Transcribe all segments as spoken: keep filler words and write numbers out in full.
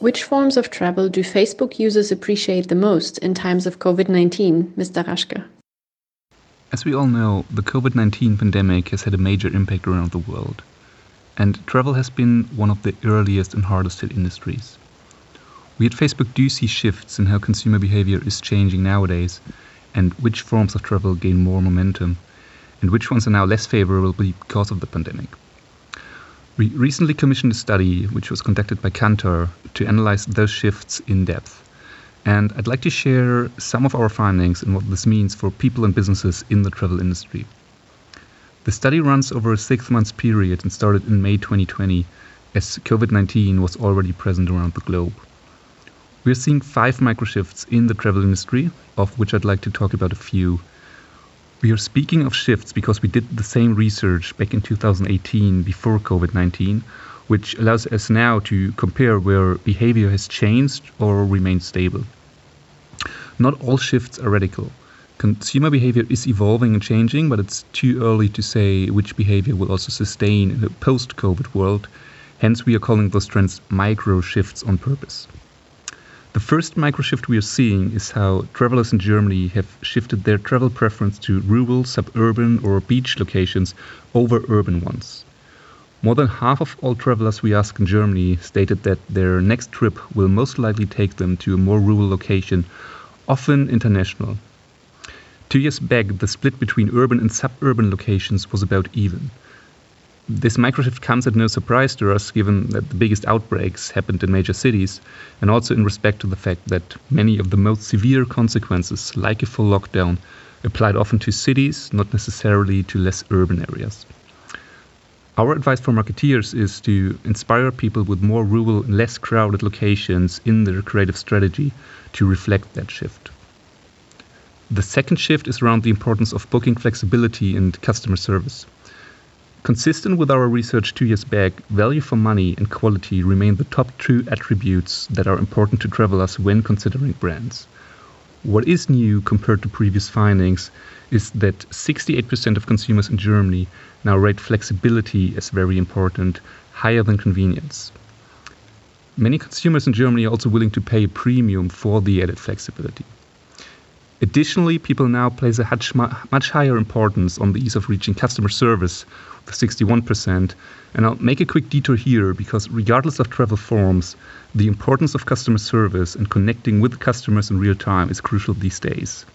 Which forms of travel do Facebook users appreciate the most in times of COVID nineteen, Mister Raschke? As we all know, the COVID nineteen pandemic has had a major impact around the world. And travel has been one of the earliest and hardest hit industries. We at Facebook do see shifts in how consumer behavior is changing nowadays, and which forms of travel gain more momentum, and which ones are now less favorable because of the pandemic. We recently commissioned a study which was conducted by Kantar to analyze those shifts in depth. And I'd like to share some of our findings and what this means for people and businesses in the travel industry. The study runs over a six-month period and started in May twenty twenty, as COVID nineteen was already present around the globe. We are seeing five microshifts in the travel industry, of which I'd like to talk about a few. We are speaking of shifts because we did the same research back in two thousand eighteen before COVID nineteen, which allows us now to compare where behavior has changed or remained stable. Not all shifts are radical. Consumer behavior is evolving and changing, but it's too early to say which behavior will also sustain in a post-COVID world. Hence, we are calling those trends micro shifts on purpose. The first micro shift we are seeing is how travelers in Germany have shifted their travel preference to rural, suburban, or beach locations over urban ones. More than half of all travelers we asked in Germany stated that their next trip will most likely take them to a more rural location, often international. Two years back, the split between urban and suburban locations was about even. This microshift comes at no surprise to us, given that the biggest outbreaks happened in major cities, and also in respect to the fact that many of the most severe consequences, like a full lockdown, applied often to cities, not necessarily to less urban areas. Our advice for marketeers is to inspire people with more rural and less crowded locations in their creative strategy to reflect that shift. The second shift is around the importance of booking flexibility and customer service. Consistent with our research two years back, value for money and quality remain the top two attributes that are important to travelers when considering brands. What is new compared to previous findings is that sixty-eight percent of consumers in Germany now rate flexibility as very important, higher than convenience. Many consumers in Germany are also willing to pay a premium for the added flexibility. Additionally, people now place a much, much higher importance on the ease of reaching customer service, with sixty-one percent. And I'll make a quick detour here because regardless of travel forms, the importance of customer service and connecting with customers in real time is crucial these days.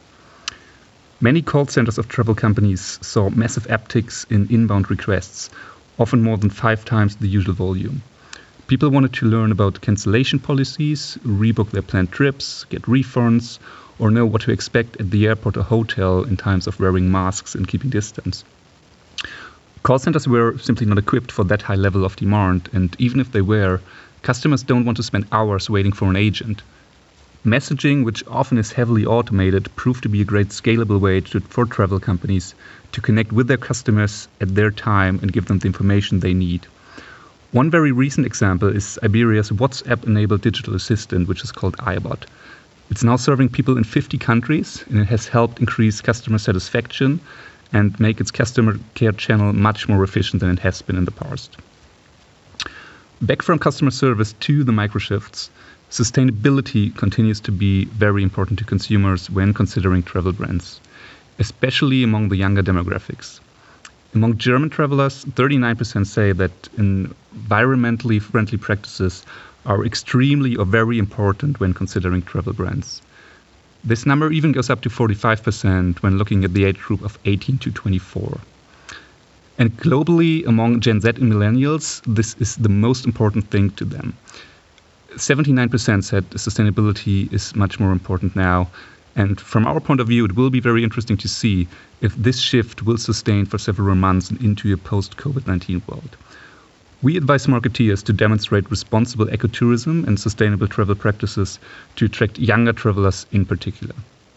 Many call centers of travel companies saw massive upticks in inbound requests, often more than five times the usual volume. People wanted to learn about cancellation policies, rebook their planned trips, get refunds, or know what to expect at the airport or hotel in times of wearing masks and keeping distance. Call centers were simply not equipped for that high level of demand, and even if they were, customers don't want to spend hours waiting for an agent. Messaging, which often is heavily automated, proved to be a great scalable way to, for travel companies to connect with their customers at their time and give them the information they need. One very recent example is Iberia's WhatsApp-enabled digital assistant, which is called iBot. It's now serving people in fifty countries, and it has helped increase customer satisfaction and make its customer care channel much more efficient than it has been in the past. Back from customer service to the microshifts, sustainability continues to be very important to consumers when considering travel brands, especially among the younger demographics. Among German travelers, thirty-nine percent say that environmentally friendly practices are extremely or very important when considering travel brands. This number even goes up to forty-five percent when looking at the age group of eighteen to twenty-four. And globally, among Gen Z and millennials, this is the most important thing to them. seventy-nine percent said sustainability is much more important now. And from our point of view, it will be very interesting to see if this shift will sustain for several months and into a post-COVID nineteen world. We advise marketeers to demonstrate responsible ecotourism and sustainable travel practices to attract younger travelers in particular.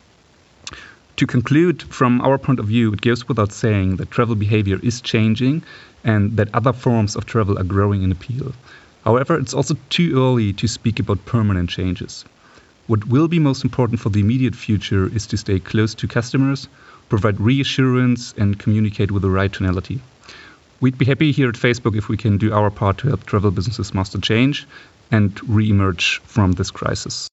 To conclude, from our point of view, it goes without saying that travel behavior is changing and that other forms of travel are growing in appeal. However, it's also too early to speak about permanent changes. What will be most important for the immediate future is to stay close to customers, provide reassurance, and communicate with the right tonality. We'd be happy here at Facebook if we can do our part to help travel businesses master change. and re-emerge from this crisis.